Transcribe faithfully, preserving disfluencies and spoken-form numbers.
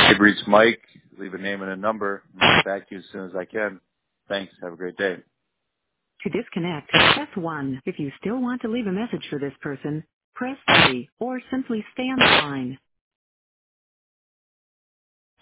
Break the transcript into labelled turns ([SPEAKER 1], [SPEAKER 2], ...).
[SPEAKER 1] You've reached Mike. Leave a name and a number. I'll get back to you as soon as I can. Thanks. Have a great day.
[SPEAKER 2] To disconnect, press one. If you still want to leave a message for this person, press three, or simply stay on the line.